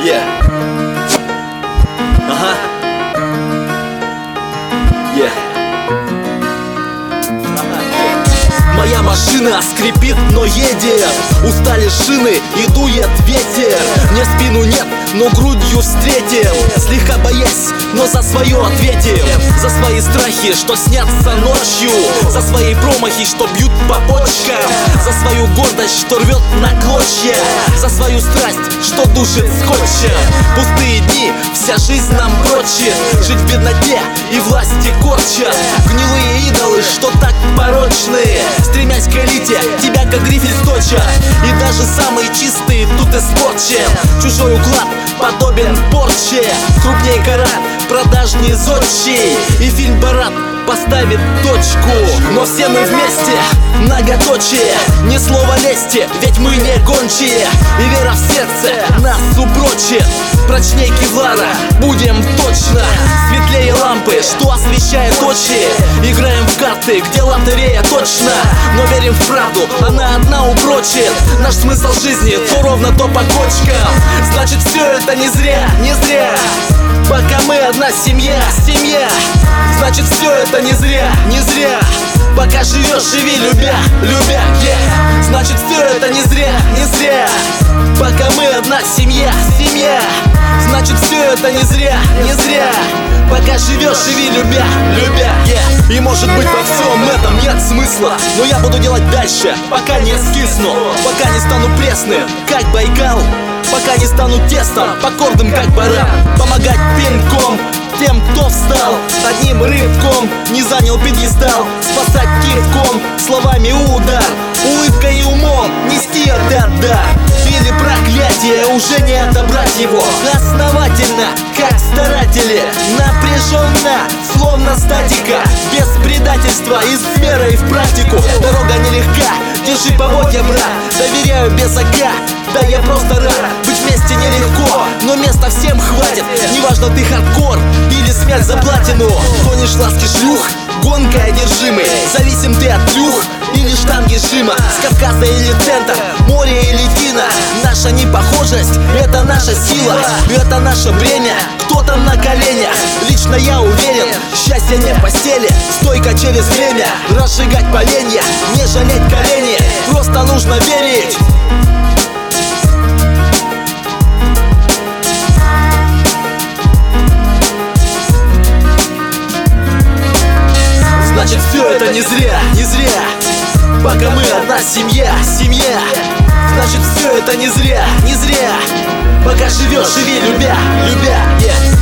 Yeah. Ага. Yeah. Моя машина скрипит, но едет. Устали шины и дует ветер. Мне спину нет, но грудью встретим. Слегка боясь, но за свое ответим. За свои страхи, что снятся ночью. За свои промахи, что бьют по почкам. За свою гордость, что рвет на клочья. За свою страсть, что душит скотчем. Пустые дни, вся жизнь нам прочит. Жить в бедноте и власти корчат. Гнилые идолы, что так порочные. Стремясь к элите, тебя как грифель сточат. И даже самые чистые тут испорчен. Чужой уклад подобен порче. Крупнее Коран, продажней зодчей. И фильм «Барат» поставит точку. Но все мы вместе, многоточие. Ни слова лести, ведь мы не гончие. И вера в сердце нас упрочит. Прочней кевлара, будем точно. Светлее лампы, что освещает очи. Играем в карты, где лотерея точно. Но верим в правду, она одна упрочит. Наш смысл жизни то ровно, то по кочкам. Значит, все это не зря, не зря. Пока мы одна семья, семья. Значит, все это не зря, не зря. Пока живешь, живи, любя, любя, yeah. Значит, все это не зря, не зря. Пока мы одна семья, семья. Значит, все это не зря, не зря. Пока живешь, живи, любя, любя, yeah. И может быть во всем этом нет смысла. Но я буду делать дальше, пока не скисну. Пока не стану пресным, как Байкал. Пока не стану тестом, покорным, как баран. Помогать пинком тем, кто встал одним рывком, не занял пьедестал. Спасать кивком, словами удар, улыбкой и умом нести этот дар. Или проклятие, уже не отобрать его. Основательно, как старатели. Напряженно, словно статика. Без предательства, из веры и в практику. Дорога нелегка, держи поводья, брат. Доверяю без ока, да я просто рад. Быть вместе нелегко, но места всем хватит. Неважно, ты хардкор или смерть за платину. Гонишь ласки шлюх, гонкой одержимый. Зависим ты от плюх или штанги жима. С Кавказа или центр, море или Дина. Наша непохожесть, это наша сила. Это наше бремя, кто там на коленях. Лично я уверен, счастье не в постели. Стойко через время, разжигать поленья. Не жалеть колени, просто нужно верить. Значит, все это не зря, не зря. Пока мы одна семья, семья. Значит, все это не зря, не зря. Пока живешь, живи, любя, любя, yeah.